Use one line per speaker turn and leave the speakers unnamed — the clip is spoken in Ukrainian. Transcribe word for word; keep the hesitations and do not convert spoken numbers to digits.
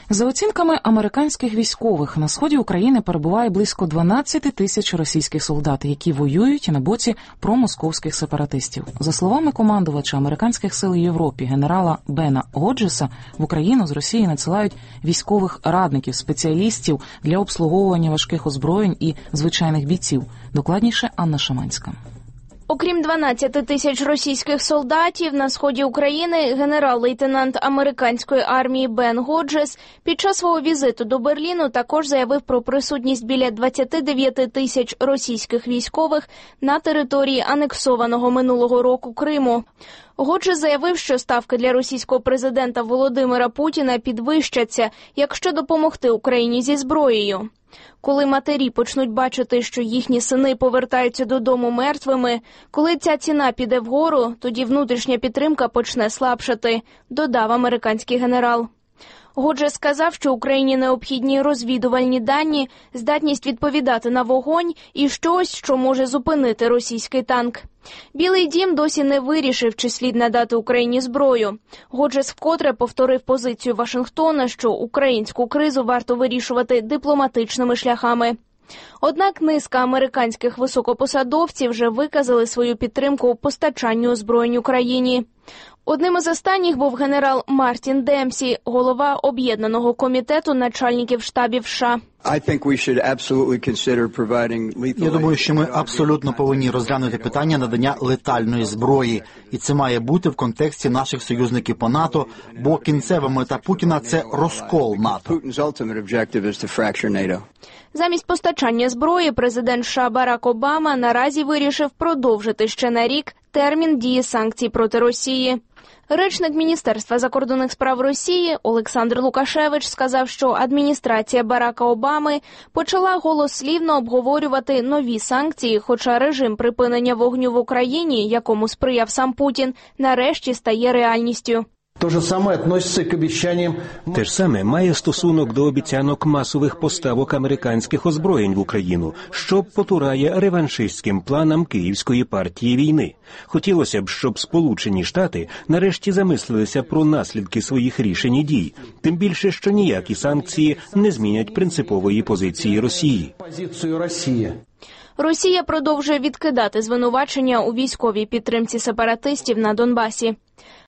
За оцінками американських військових, на сході України перебуває близько дванадцять тисяч російських солдат, які воюють на боці промосковських сепаратистів. За словами командувача американських сил у Європі генерала Бена Годжеса, в Україну з Росії надсилають військових радників, спеціалістів для обслуговування важких озброєнь і звичайних бійців. Докладніше Анна Шаманська.
Окрім дванадцяти тисяч російських солдатів, на сході України генерал-лейтенант американської армії Бен Годжес під час свого візиту до Берліну також заявив про присутність біля двадцяти дев'яти тисяч російських військових на території анексованого минулого року Криму. Годжес заявив, що ставки для російського президента Володимира Путіна підвищаться, якщо допомогти Україні зі зброєю. Коли матері почнуть бачити, що їхні сини повертаються додому мертвими, коли ця ціна піде вгору, тоді внутрішня підтримка почне слабшати, додав американський генерал. Годжес сказав, що Україні необхідні розвідувальні дані, здатність відповідати на вогонь і щось, що може зупинити російський танк. Білий дім досі не вирішив, чи слід надати Україні зброю. Годжес вкотре повторив позицію Вашингтона, що українську кризу варто вирішувати дипломатичними шляхами. Однак низка американських високопосадовців вже виказали свою підтримку у постачанню озброєнь Україні. Одним із останніх був генерал Мартін Демсі, голова Об'єднаного комітету начальників штабів США.
Я думаю, що ми абсолютно повинні розглянути питання надання летальної зброї. І це має бути в контексті наших союзників по НАТО, бо кінцева мета Путіна – це розкол НАТО.
Замість постачання зброї президент США Барак Обама наразі вирішив продовжити ще на рік термін дії санкцій проти Росії. Речник Міністерства закордонних справ Росії Олександр Лукашевич сказав, що адміністрація Барака Обами почала голослівно обговорювати нові санкції, хоча режим припинення вогню в Україні, якому сприяв сам Путін, нарешті стає реальністю.
Те ж саме має стосунок до обіцянок масових поставок американських озброєнь в Україну, що потурає реваншистським планам Київської партії війни. Хотілося б, щоб Сполучені Штати нарешті замислилися про наслідки своїх рішень і дій, тим більше, що ніякі санкції не змінять принципової позиції Росії.
Росія продовжує відкидати звинувачення у військовій підтримці сепаратистів на Донбасі.